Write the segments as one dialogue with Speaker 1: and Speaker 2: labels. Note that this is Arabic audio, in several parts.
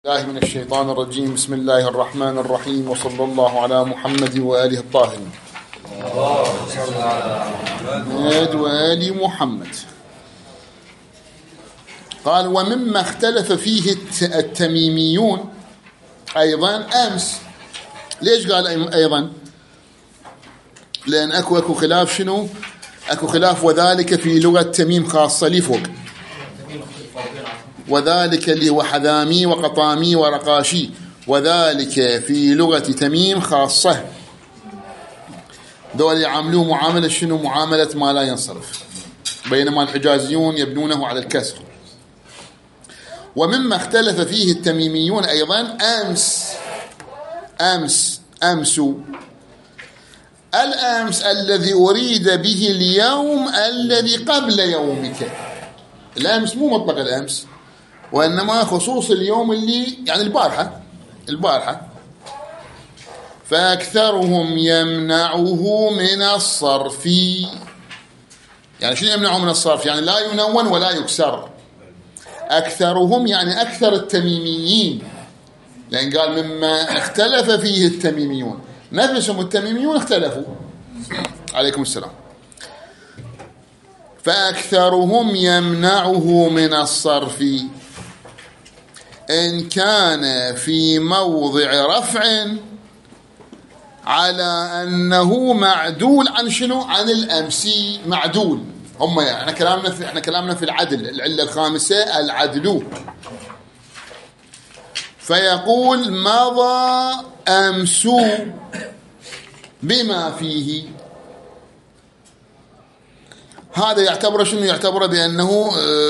Speaker 1: الله من الشيطان الرجيم. بسم الله الرحمن الرحيم، وصلى الله على محمد وآله الطاهرين وآل محمد. قال: ومما اختلف فيه التميميون أيضا أمس. ليش قال أيضا؟ لأن أكو خلاف. شنو أكو خلاف؟ وذلك في لغة تميم خاصة لي فوق، وذلك اللي هو حذامي وقطامي ورقاشي، وذلك في لغة تميم خاصة. دول يعاملوه معاملة شنو؟ معاملة ما لا ينصرف، بينما الحجازيون يبنونه على الكسر. ومما اختلف فيه التميميون أيضا أمس الأمس الذي أريد به اليوم الذي قبل يومك. الأمس مو مطلق الأمس، وإنما خصوص اليوم اللي يعني البارحة. فأكثرهم يمنعه من الصرف. يعني شنو يمنعه من الصرف؟ يعني لا ينون ولا يكسر. أكثرهم يعني أكثر التميميين، لأن قال مما اختلف فيه التميميون، نفسهم التميميون اختلفوا. عليكم السلام. فأكثرهم يمنعه من الصرف إن كان في موضع رفع على أنه معدول عن شنو؟ عن الأمسي. معدول هم يعني احنا كلامنا في العدل. العلة الخامسة العدل. فيقول: مضى أمس بما فيه. هذا يعتبر شنو؟ يعتبر بأنه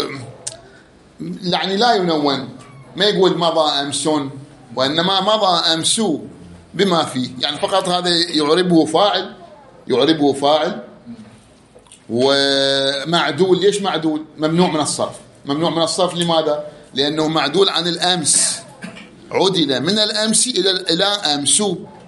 Speaker 1: يعني لا ينون، ما يقول مضى أمس، وإنما مضى أمس بما فيه. يعني فقط هذا يعربه فاعل ومعدول. ليش معدول؟ ممنوع من الصرف. ممنوع من الصرف لماذا؟ لأنه معدول عن الأمس، عدل من الأمس إلى أمس.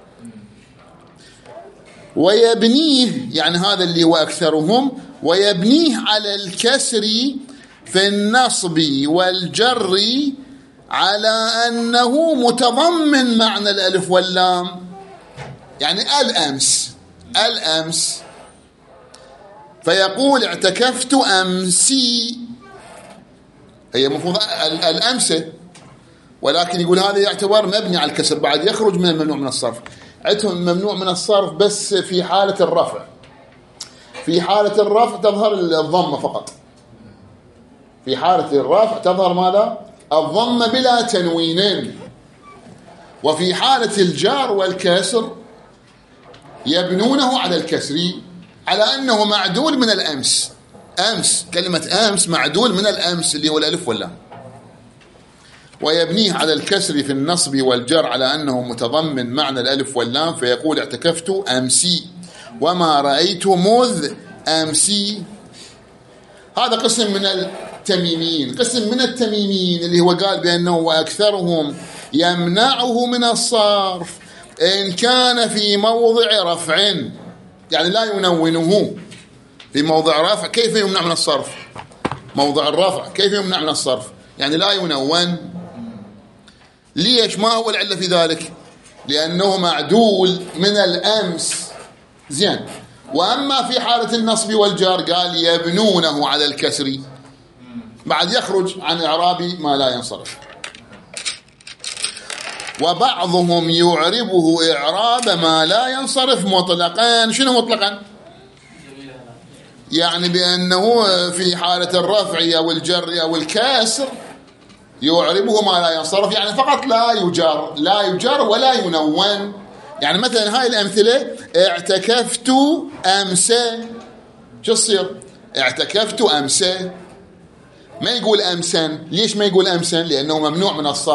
Speaker 1: ويبنيه، يعني هذا اللي هو أكثرهم، ويبنيه على الكسر في النصب والجر على أنه متضمن معنى الألف واللام. يعني الأمس. فيقول: اعتكفت أمسي، هي مفروض الأمسة، ولكن يقول هذا يعتبر مبني على الكسر، بعد يخرج من الممنوع من الصرف. عندهم ممنوع من الصرف بس في حالة الرفع. في حالة الرفع تظهر الضمة فقط. في حالة الرفع تظهر ماذا؟ الضمة بلا تنوين. وفي حالة الجار والكسر يبنونه على الكسر على أنه معدول من الأمس. كلمة أمس معدول من الأمس اللي هو الألف واللام. ويبنيه على الكسر في النصب والجر على أنه متضمن معنى الألف واللام. فيقول: اعتكفت أمسي وما رأيت مذ أمسي. هذا قسم من التميميين. قسم من التميميين اللي هو قال بأنه وأكثرهم يمنعه من الصرف إن كان في موضع رفع، يعني لا ينونه. في موضع رفع كيف يمنع من الصرف؟ موضع الرفع كيف يمنع من الصرف؟ يعني لا ينون. ليش؟ ما هو العلة في ذلك؟ لأنه معدول من الأمس. زين. وأما في حالة النصب والجار قال يبنونه على الكسر، بعد يخرج عن إعراب ما لا ينصرف. وبعضهم يعربه إعراب ما لا ينصرف مطلقا. شنو مطلقا؟ يعني بأنه في حالة الرفع أو الجر أو الكسر يعربه ما لا ينصرف، يعني فقط لا يجر ولا ينون. يعني مثلا هاي الأمثلة: اعتكفت أمسا، شو تصير؟ اعتكفت أمسا، ما يقول أمسا. ليش ما يقول أمسا؟ لأنه ممنوع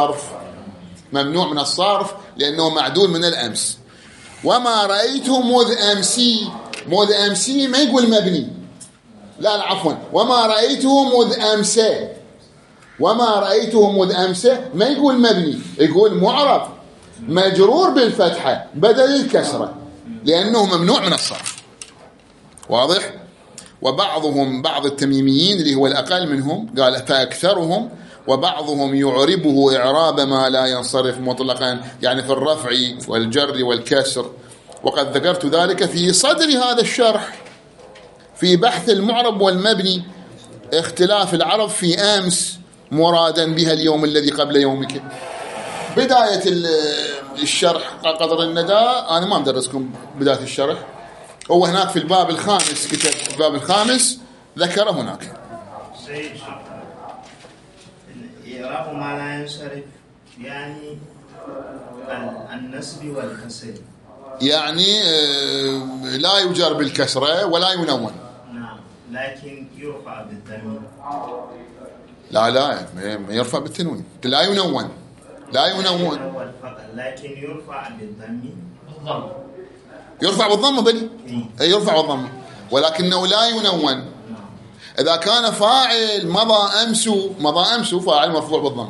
Speaker 1: من الصرف لأنه معدول من الأمس. وما رأيته مذ أمسي ما يقول مبني، لا عفوا، وما رأيته مذ أمسا ما يقول مبني، يقول معرب مجرور بالفتحة بدل الكسرة لأنه ممنوع من الصرف. واضح؟ وبعض التميميين اللي هو الأقل منهم قال: فأكثرهم وبعضهم يعربه إعراب ما لا ينصرف مطلقا، يعني في الرفع والجر والكسر. وقد ذكرت ذلك في صدر هذا الشرح في بحث المعرب والمبني، اختلاف العرب في أمس مرادا بها اليوم الذي قبل يومك. بداية الشرح قدر النداء، أنا ما مدرسكم بداية الشرح، هو هناك في الباب الخامس، كتاب الباب الخامس ذكر هناك
Speaker 2: إعراب ما لا ينصرف، يعني النصب والكسر، يعني
Speaker 1: لا يجر بالكسرة ولا ينون.
Speaker 2: نعم، لكن يرفع بالضم.
Speaker 1: لا ما يرفع بالتنوين، لا ينون
Speaker 2: لكن يرفع بالضم.
Speaker 1: يرفع بالضم بني، يرفع بالضم، ولكنه لا ينون. إذا كان فاعل مضى أمس فاعل مرفوع بالضم.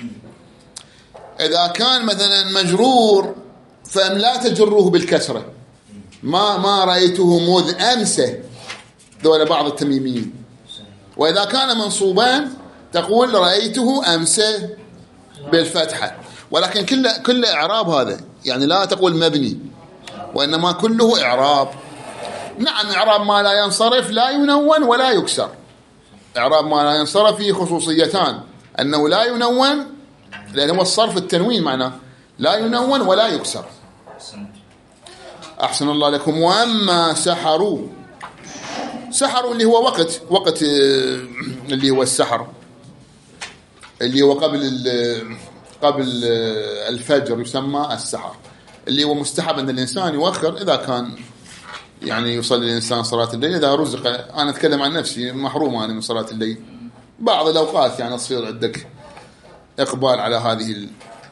Speaker 1: إذا كان مثلا مجرور فلا تجره بالكسرة، ما رأيته مذ أمس، ذول بعض التميميين. وإذا كان منصوبا تقول رأيته أمس بالفتحة، ولكن كل إعراب هذا، يعني لا تقول مبني، وإنما كله إعراب. نعم، إعراب ما لا ينصرف لا ينون ولا يكسر. إعراب ما لا ينصرف فيه خصوصيتان، أنه لا ينون لأنه الصرف التنوين معناه لا ينون ولا يكسر. أحسن الله لكم. وأما سحروا اللي هو وقت اللي هو السحر، اللي هو قبل الفجر يسمى السحر، اللي هو مستحب أن الإنسان يؤخر إذا كان يعني يصلي الإنسان صلاة الليل إذا رزق. أنا أتكلم عن نفسي، محروم أنا من صلاة الليل بعض الأوقات، يعني تصير عندك إقبال على هذه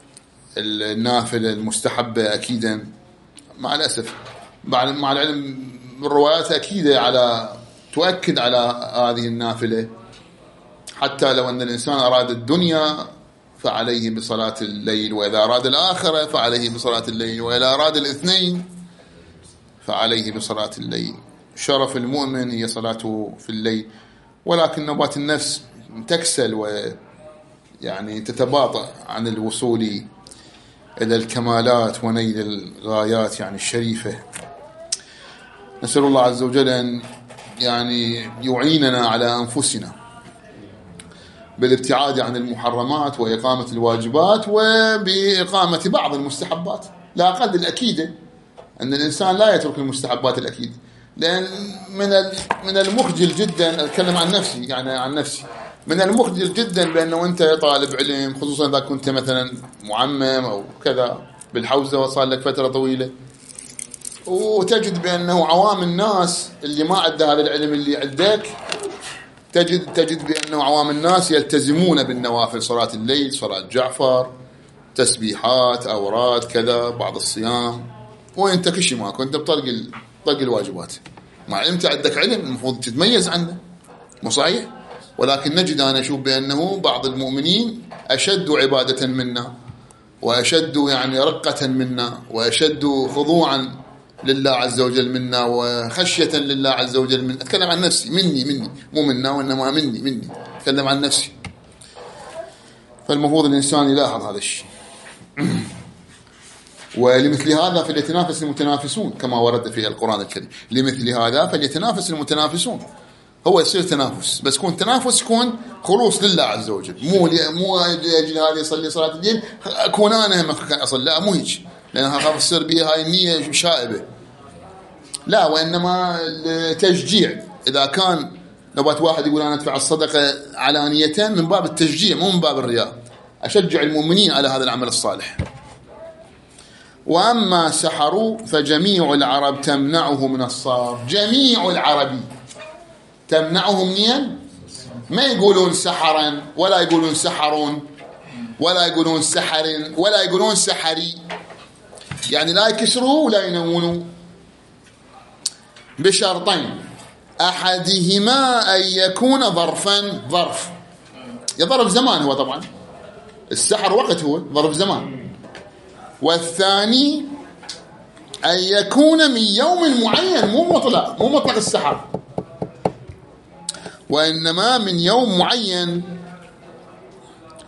Speaker 1: النافلة المستحبة أكيدا، مع الأسف مع العلم بالروايات أكيدة تؤكد على هذه النافلة. حتى لو أن الإنسان أراد الدنيا فعليه بصلاة الليل، وإذا أراد الآخرة فعليه بصلاة الليل، وإذا أراد الاثنين فعليه بصلاة الليل. شرف المؤمن هي صلاته في الليل، ولكن نوبات النفس تكسل ويعني تتباطأ عن الوصول إلى الكمالات ونيل الغايات يعني الشريفة. نسأل الله عز وجل أن يعني يعيننا على أنفسنا بالابتعاد عن المحرمات وإقامة الواجبات وبإقامة بعض المستحبات. لا أقل الأكيدة أن الإنسان لا يترك المستحبات الأكيدة، لأن من المخجل جدا، أتكلم عن نفسي يعني عن نفسي، من المخجل جدا بأنه أنت طالب علم، خصوصا إذا كنت مثلا معمم أو كذا بالحوزة وصار لك فترة طويلة، وتجد بأنه عوام الناس اللي ما عنده هذا العلم اللي عندك، تجد بأنه عوام الناس يلتزمون بالنوافل، صلاة الليل، صلاة جعفر، تسبيحات، أوراد، كذا، بعض الصيام، وانت كشي ماكو، انت بطلق الواجبات، مع انت عندك علم المفروض تتميز عنه، مو صحيح؟ ولكن نجد أنا أشوف بأنه بعض المؤمنين أشد عبادة منا، وأشد يعني رقة منا، وأشد خضوعا لله عز وجل منا، وخشية لله عز وجل منا. أتكلم عن نفسي، مني مو منا، وإنما مني أتكلم عن نفسي. فالمفروض الإنسان يلاحظ هذا الشيء. ولمثل هذا فليتنافس المتنافسون كما ورد في القرآن الكريم، لمثل هذا فليتنافس المتنافسون. هو يصير تنافس، بس يكون تنافس يكون خلوص لله عز وجل، مو أجل هذا يصلي صلاة الليل أكون أنا هم كان أصلي، لا مو هيك، لأنها خاف تصير بها هاي النية شائبة، لا، وإنما التشجيع. إذا كان نبات واحد يقول أنا أدفع الصدقة علانية من باب التشجيع مو من باب الرياء، أشجع المؤمنين على هذا العمل الصالح. وأما سحروا فجميع العرب تمنعه من الصرف، جميع العربي تمنعه منين؟ ما يقولون سحرا، ولا يقولون سحرون، ولا يقولون سحر، ولا يقولون سحري، يعني لا يكسروا ولا ينونوا، بشرطين: أحدهما أن يكون ظرفا، ظرف يظرف زمان، هو طبعا السحر وقت، هو ظرف زمان. والثاني أن يكون من يوم معين، مو مطلق السحر، وإنما من يوم معين.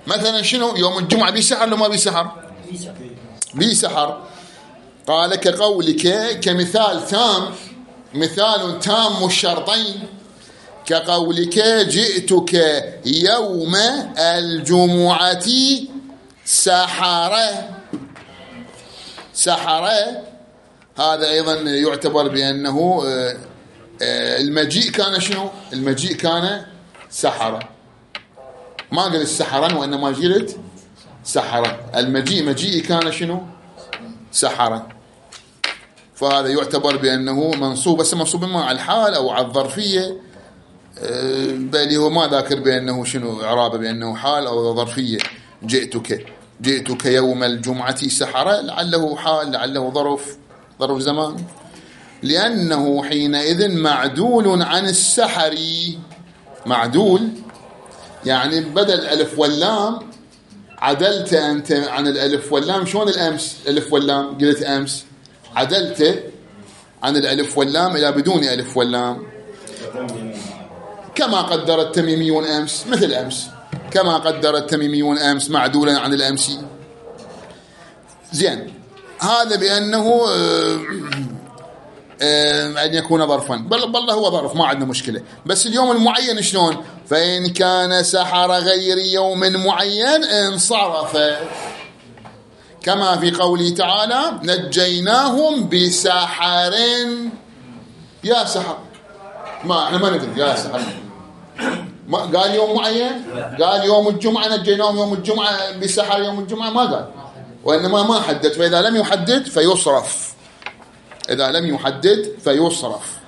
Speaker 1: مثلا شنو يوم الجمعة بسحر لو ما بسحر؟ بسحر. قال كقولك، كمثال تام، مثال تام الشرطين، كقولك جئتك يوم الجمعة سحرة. سحرة هذا أيضا يعتبر بأنه المجيء كان شنو؟ المجيء كان سحرة، ما قلت سحرا وإنما قلت سحرا. المجيء مجيء كان شنو؟ سحرا. فهذا يعتبر بأنه منصوب، بس منصوب ما على الحال أو على الظرفية، بل هو ما ذاكر بأنه شنو إعرابه، بأنه حال أو ظرفية. جئتك يوم الجمعة سحرة، لعله حال لعله ظرف زمان، لأنه حينئذ معدول عن السحر. معدول يعني بدل الألف واللام عدلت أنت عن الألف واللام. شلون الأمس الألف واللام؟ قلت أمس عدلت عن الألف واللام إلى بدون ألف واللام، كما قدر التميميون أمس، مثل أمس كما قدر التميميون أمس معدولا عن الأمس. زين، هذا بأنه أن يكون ظرفا. بالله هو ظرف، ما عندنا مشكلة. بس اليوم المعين شلون؟ فإن كان سحر غير يوم معين انصرف، كما في قوله تعالى نجيناهم بسحر. يا سحر، ما احنا ما ندري يا سحر، ما قال يوم معين، قال يوم الجمعة نجيناهم يوم الجمعة بسحر يوم الجمعة، ما قال، وإنما ما حدد. فإذا لم يحدد فيصرف، إذا لم يحدد فيصرف.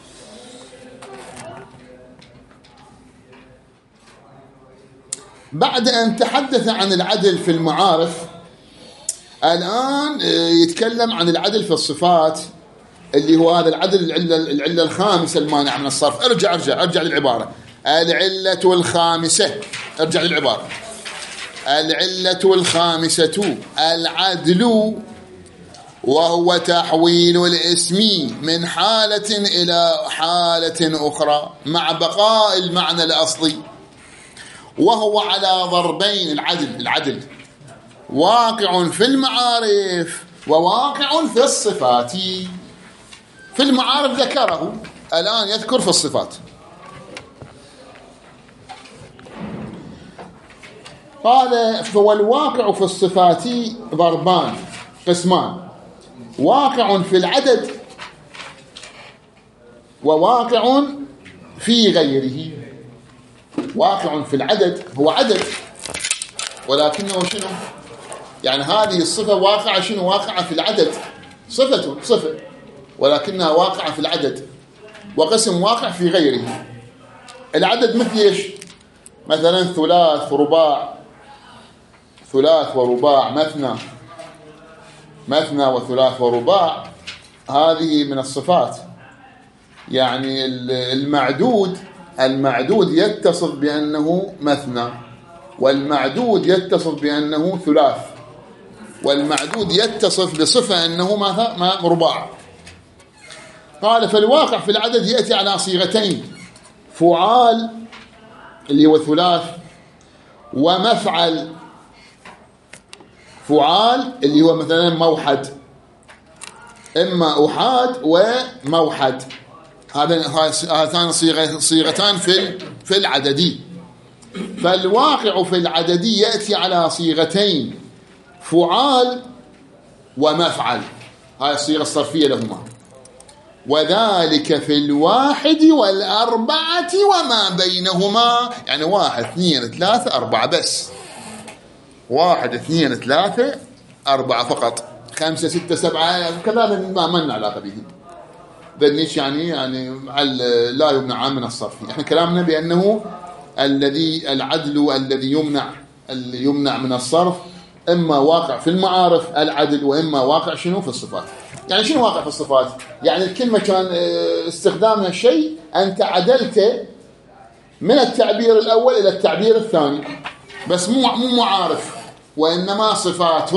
Speaker 1: بعد أن تحدث عن العدل في المعارف، الآن يتكلم عن العدل في الصفات، اللي هو هذا العدل العلة الخامسة المانع من الصرف. ارجع للعبارة. العلة الخامسة، ارجع للعبارة. العلة الخامسة العدل، وهو تحويل الاسم من حالة إلى حالة أخرى مع بقاء المعنى الأصلي، وهو على ضربين. العدل واقع في المعارف وواقع في الصفات. في المعارف ذكره، الآن يذكر في الصفات. قال فالواقع في الصفات ضربان، قسمان: واقع في العدد وواقع في غيره. واقع في العدد هو عدد، ولكنه شنو؟ يعني هذه الصفة واقعة شنو؟ واقعة في العدد، صفة ولكنها واقعة في العدد. وقسم واقع في غيره. العدد مثل ايش؟ مثلا ثلاث ورباع، مثنى وثلاث ورباع، هذه من الصفات. يعني المعدود يتصف بأنه مثنى، والمعدود يتصف بأنه ثلاث، والمعدود يتصف بصفة أنه ما رباع. قال فالواقع في العدد يأتي على صيغتين: فعال اللي هو ثلاث، ومفعل. فعال اللي هو مثلا موحد، إما أحاد وموحد، هاتان صيغتان في العددي. فالواقع في العددي يأتي على صيغتين: فعال ومفعل، هاي الصيغة الصرفية لهما. وذلك في الواحد والأربعة وما بينهما، يعني 1 2 3 4 بس، 1 2 3 4 فقط. 5 6 7 كذا ما لنا علاقة به. ذنيش يعني لا يمنع من الصرف. احنا كلامنا بأنه العدل الذي يمنع من الصرف إما واقع في المعارف العدل، وإما واقع شنو في الصفات. يعني شنو واقع في الصفات؟ يعني الكلمة كان استخدامها شيء أنت عدلت من التعبير الأول إلى التعبير الثاني، بس مو معارف، وإنما صفات.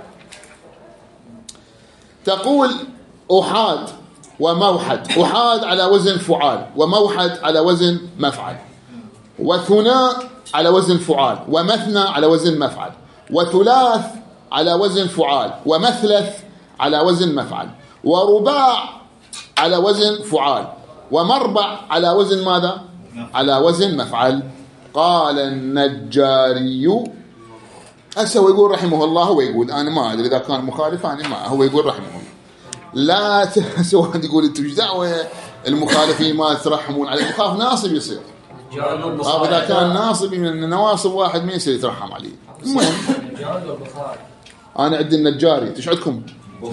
Speaker 1: تقول أحاد وموحد، أحاد على وزن فعال، وموحد على وزن مفعل. وثناء على وزن فعال، ومثنى على وزن مفعل، وثلاث على وزن فعال، ومثلث على وزن مفعل، ورباع على وزن فعال، ومربع على وزن ماذا؟ على وزن مفعل. قال النجاري، هسه هو يقول رحمه الله، هو يقول أنا ما أدري إذا كان مخالف، أنا ما، هو يقول رحمه الله. لا واحد يقول أنتم ايش دعوة المخالفين ما ترحمون عليه، المخالف ناصب يصير، إذا كان ناصب من نواصب واحد ما يصير يترحم عليه. المهم أنا عندي النجاري، ايش عندكم؟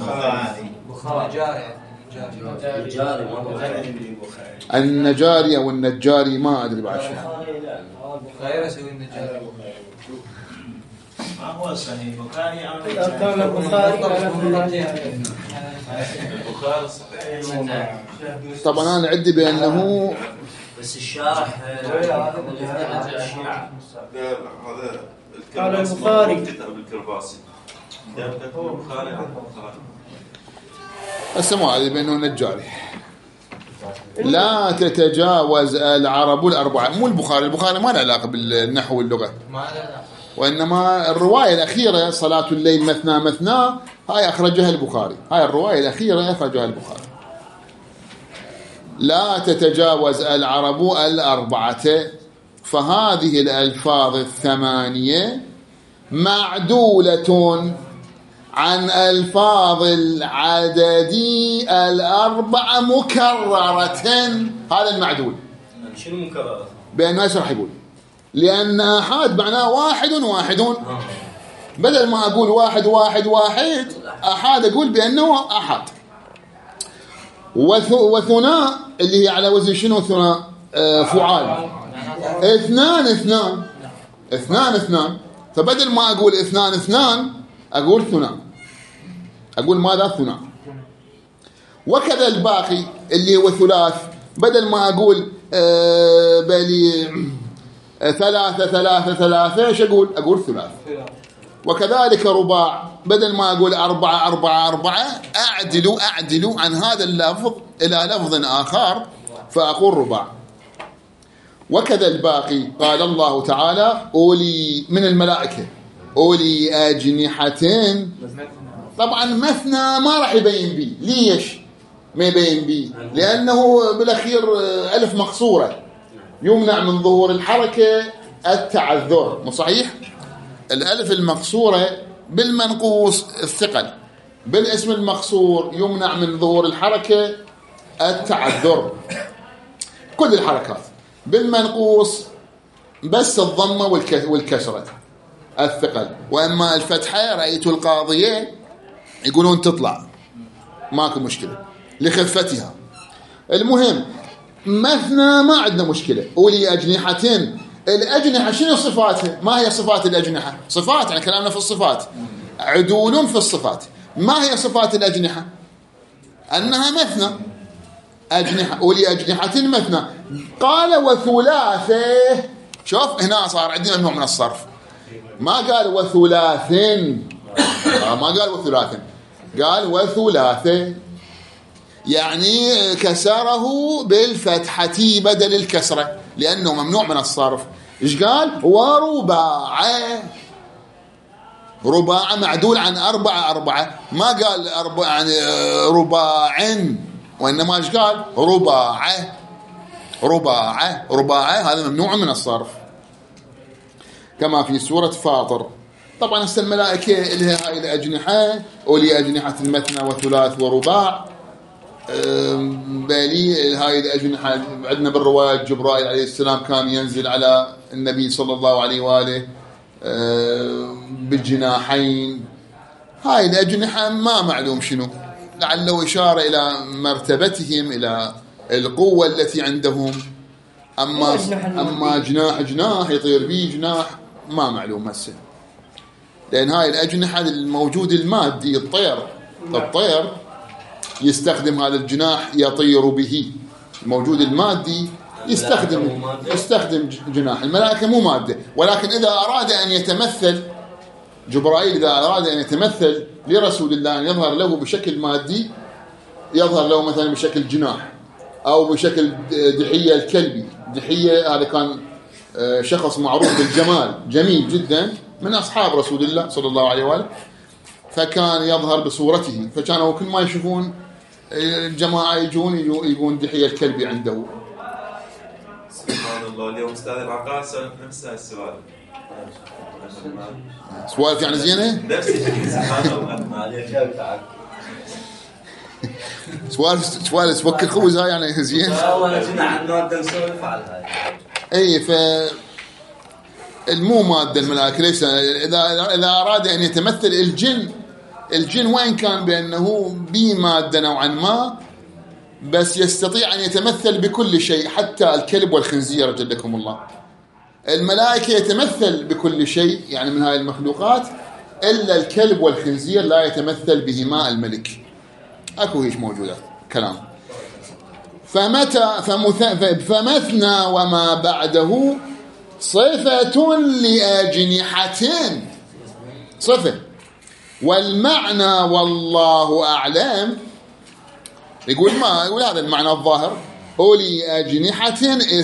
Speaker 1: النجاري أو النجاري ما أدري بعد شو
Speaker 2: غير يسوي النجاري. ما هو صحيح بخاري أو
Speaker 3: كان البخاري
Speaker 1: طبعا أنا عندي بأنه
Speaker 4: بس الشارح
Speaker 3: قال البخاري
Speaker 4: بالكرباسي
Speaker 1: السماء هذه بأنه نجاري. لا تتجاوز العرب الأربعة، مو البخاري ما له علاقة بالنحو واللغة، وإنما الرواية الأخيرة صلاة الليل مثنى مثنى هاي أخرجها البخاري، هاي الرواية الأخيرة أخرجها البخاري. لا تتجاوز العرب الأربعة، فهذه الألفاظ الثمانية معدولة عن ألفاظ العدد الأربعة مكررة. هذا المعدول.
Speaker 4: شنو مكررة؟
Speaker 1: بأنه ايش راح يقول؟ لأن أحد معناه واحد واحد، بدل ما أقول واحد واحد واحد أحد أقول بأنه أحد. وثناء اللي هي على وزن شنو؟ ثناء فعال. اثنان اثنان اثنان اثنان، فبدل ما أقول اثنان اثنان أقول ثناء، أقول ماذا؟ ثناء. وكذا الباقي اللي هو ثلاث، بدل ما أقول بلي ثلاثة ثلاثة ثلاثة ايش أقول؟ أقول ثلاث. وكذلك رباع، بدل ما أقول أربعة أربعة أربعة أعدل عن هذا اللفظ إلى لفظ آخر فأقول رباع. وكذا الباقي. قال الله تعالى أولي من الملائكة أولي أجنحتين. طبعا مثنى ما راح يبين بي، ليش ما يبين بي؟ لأنه بالأخير ألف مقصورة يمنع من ظهور الحركة التعذر، مو صحيح؟ الألف المقصورة بالمنقوص الثقل، بالاسم المقصور يمنع من ظهور الحركة التعذر، كل الحركات بالمنقوص بس الضمة والكسرة الثقل. وأما الفتحة رأيت القاضية يقولون تطلع ماكو مشكلة لخفتها. المهم مثنى ما عندنا مشكلة. أولي أجنحتين، الأجنحة شنو صفاتها؟ ما هي صفات الأجنحة؟ صفات يعني كلامنا في الصفات، عدول في الصفات. ما هي صفات الأجنحة؟ أنها مثنى أجنحة. أولي أجنحتين مثنى. قال وثلاثة، شوف هنا صار عندنا نوع من الصرف، ما قال وثلاثين، ما قال وثلاثين، قال وثلاثة، يعني كسره بالفتحة بدل الكسرة لأنه ممنوع من الصرف. إيش قال؟ ورباعة، رباعة معدول عن أربعة أربعة، ما قال أربعة يعني رباع، وإنما إيش قال؟ رباعة رباعة رباعة، هذا ممنوع من الصرف كما في سورة فاطر. طبعا هسه الملائكة اللي هاي الأجنحة أولي أجنحة مثنى وثلاث ورباع، بالي هاي الأجنحة عندنا بالرواية جبرائيل عليه السلام كان ينزل على النبي صلى الله عليه وآله بالجناحين. هاي الأجنحة ما معلوم شنو، لعله إشارة إلى مرتبتهم، إلى القوة التي عندهم. أما جناح يطير به جناح ما معلوم هسه، لأن هاي الأجنحة الموجود المادي الطير يستخدم هذا الجناح يطير به، الموجود المادي يستخدم جناح. الملائكة مو مادة، ولكن إذا أراد أن يتمثل جبرائيل، إذا أراد أن يتمثل لرسول الله أن يظهر له بشكل مادي، يظهر له مثلا بشكل جناح أو بشكل دحية الكلبي. دحية هذا كان شخص معروف بالجمال جميل جدا من أصحاب رسول الله صلى الله عليه وآله، فكان يظهر بصورته، فكانوا كل ما يشوفون الجماعة يجون دحية الكلبي عنده.
Speaker 4: سبحان الله. اليوم أستاذ العقاد سألت نفس السؤال.
Speaker 1: سوالف يعني زينة؟
Speaker 4: نفس الشيء. سبحان الله.
Speaker 2: ما عليك جاوبت عنك.
Speaker 1: سوالف وكل خوز هاي يعني زين.
Speaker 2: والله كنا عن مادة نسولف على هاي.
Speaker 1: اي المو مادة الملائكة ليس إذا أراد أن يتمثل الجن وإن كان بأنه بمادة نوعا ما، بس يستطيع أن يتمثل بكل شيء حتى الكلب والخنزير جلكم الله. الملائكة يتمثل بكل شيء يعني من هاي المخلوقات، إلا الكلب والخنزير لا يتمثل بهما الملك. أكو هيش موجودة كلام. فمثنى وما بعده صفة لأجنحتين، صفة. والمعنى والله أعلم، يقول هذا المعنى الظاهر، أولي أجنحة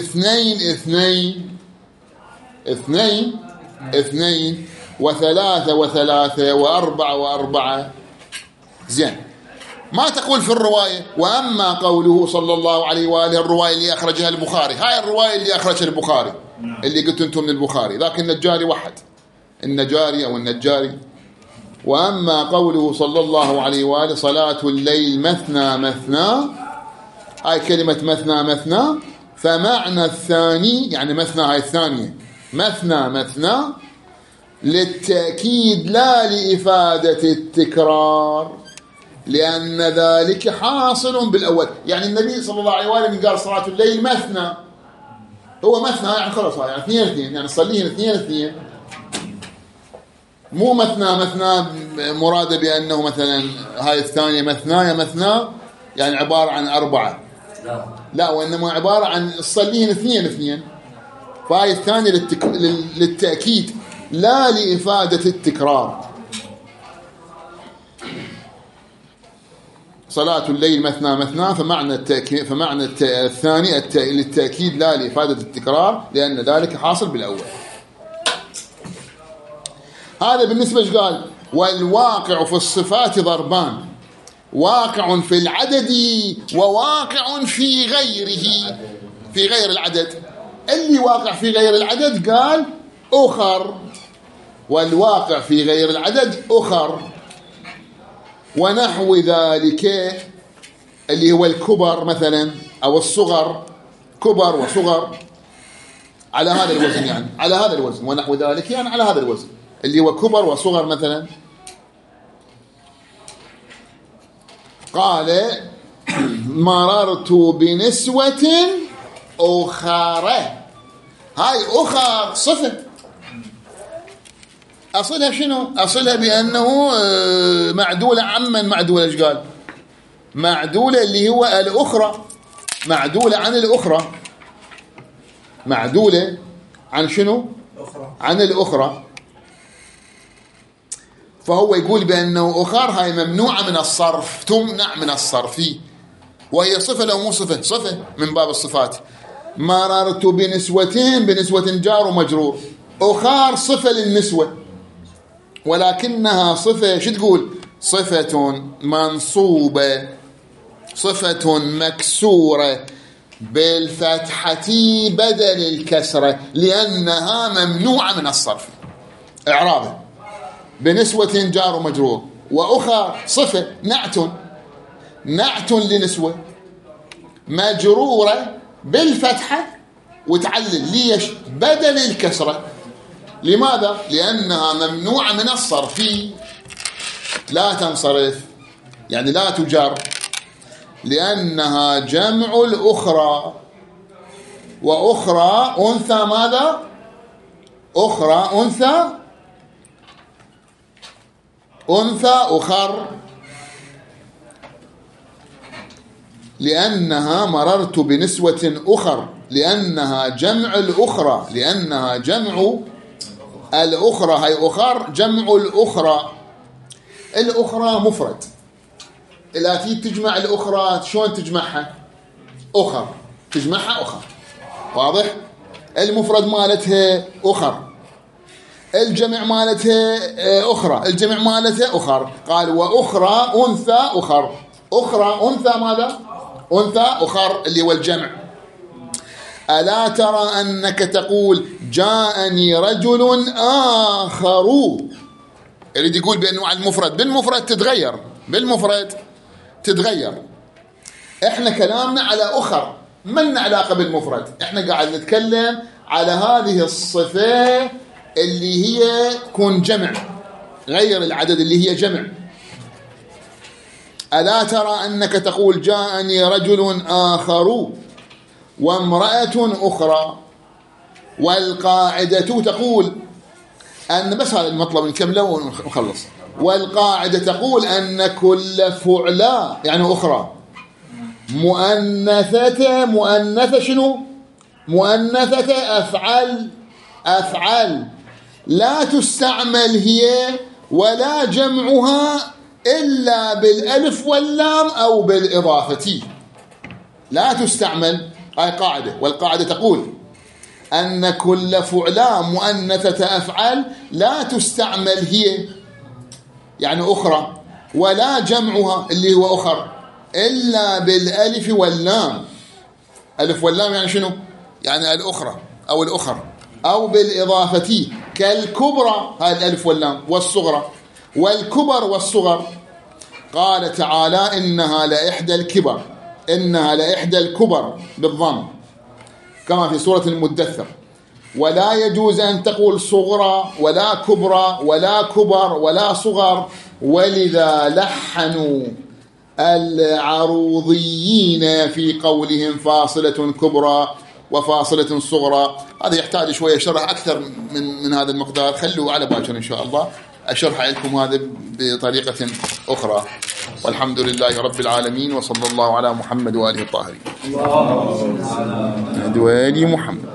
Speaker 1: اثنين وثلاثة وأربعة. زين. ما تقول في الرواية. وأما قوله صلى الله عليه وآله، الرواية اللي أخرجها البخاري، هاي الرواية اللي أخرجها البخاري اللي قلت أنتم من البخاري، ذاك النجاري واحد، النجاري أو النجاري. وأما قوله صلى الله عليه وآله صلاة الليل مثنى، هاي كلمة مثنى، فمعنى الثاني يعني مثنى هاي الثانية، مثنى للتأكيد لا لإفادة التكرار، لأن ذلك حاصل بالأول. يعني النبي صلى الله عليه وآله قال صلاة الليل مثنى، هو مثنى يعني خلص يعني اثنين، يعني صليهن اثنين، مو مثنى مرادة بأنه مثلا هاي الثانية مثنى يعني عبارة عن 4، لا وإنما عبارة عن صليهن اثنين. فهاي الثانية للتأكيد لا لإفادة التكرار. صلاة الليل مثنى فمعنى الثاني للتأكيد لا لإفادة التكرار، لأن ذلك حاصل بالأول. هذا بالنسبة إيش قال؟ والواقع في الصفات ضربان، واقع في العدد وواقع في غيره، في غير العدد. اللي واقع في غير العدد قال أخر، والواقع في غير العدد أخر. ونحو ذلك اللي هو الكبر مثلا أو الصغر، كبر وصغر على هذا الوزن، يعني على هذا الوزن. ونحو ذلك يعني على هذا الوزن اللي هو كبر وصغر مثلا. قال مررت بنسوة أخرى، هاي أخر صفة، أصلها شنو؟ أصلها بأنه معدولة عمن معدولة. إيش قال؟ معدولة اللي هو الأخرى، معدولة عن الأخرى، معدولة عن شنو؟ عن الأخرى. فهو يقول بأنه أخر هاي ممنوعة من الصرف، تمنع من الصرف، وهي صفة لو مو صفة، صفة من باب الصفات. مررت بنسوة جار ومجرور، أخر صفة للنسوة، ولكنها صفة شو تقول؟ صفة منصوبة، صفة مكسورة بالفتحة بدل الكسرة، لأنها ممنوعة من الصرف إعرابه. بنسوة جار ومجرور، وأخر صفة نعت لنسوة مجرورة بالفتحة وتعلل ليش؟ بدل الكسرة. لماذا؟ لأنها ممنوعة من الصرف، لا تنصرف يعني لا تجر، لأنها جمع الأخرى، وأخرى أنثى ماذا؟ أخرى أنثى أخر، لأنها مررت بنسوة أخر، لأنها جمع الأخرى، لأنها جمع الأخرى. هاي أخر جمع الأخرى، الأخرى مفرد. إلا تجمع الأخرى شلون تجمعها؟ أخر، تجمعها أخر، واضح؟ المفرد مالتها أخر، الجمع مالتها أخرى، الجمع مالتها أخر. قال وأخرى أنثى أخر، أخرى أنثى ماذا؟ أنثى أخر اللي هو الجمع. ألا ترى أنك تقول جاءني رجل آخر، يريد يقول بأنواع المفرد بالمفرد تتغير، بالمفرد تتغير. احنا كلامنا على أخر، من علاقة بالمفرد، احنا قاعد نتكلم على هذه الصفة اللي هي تكون جمع، غير العدد اللي هي جمع. ألا ترى أنك تقول جاءني رجل آخر وامرأة أخرى. والقاعدة تقول أن، بس هذا المطلب نكمله ونخلص. والقاعدة تقول أن كل فعلى يعني أخرى مؤنثة شنو؟ مؤنثة أفعل لا تستعمل هي ولا جمعها إلا بالألف واللام أو بالإضافة، لا تستعمل. هاي قاعدة. والقاعدة تقول أن كل فعلى مؤنثة أفعل لا تستعمل هي يعني أخرى ولا جمعها اللي هو أخر إلا بالألف واللام. ألف واللام يعني شنو؟ يعني الأخرى أو الأخر أو بالإضافة، كالكبرى هاي الألف واللام، والصغرى، والكبر والصغر. قال تعالى إنها لإحدى الكبر، إنها لإحدى الكبر بالضم كما في سورة المدثر. ولا يجوز أن تقول صغرى ولا كبرى ولا كبر ولا صغر. ولذا لحنوا العروضيين في قولهم فاصلة كبرى وفاصلة صغرى. هذا يحتاج شوية شرح أكثر من هذا المقدار، خلوا على باكر إن شاء الله أشرح لكم هذا بطريقة أخرى. والحمد لله رب العالمين، وصلى الله على محمد وآله الطاهرين. اللهم صل على محمد.